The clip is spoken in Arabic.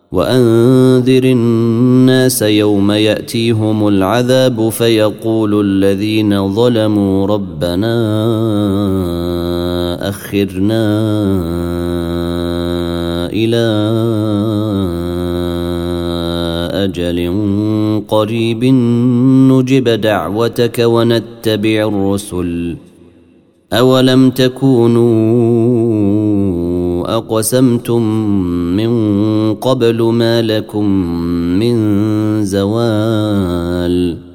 وأنذر الناس يوم يأتيهم العذاب فيقول الذين ظلموا ربنا أخرنا إلى أجل قريب نجب دعوتك ونتبع الرسل أولم تكونوا أقسمتم من قبل ما لكم من زوال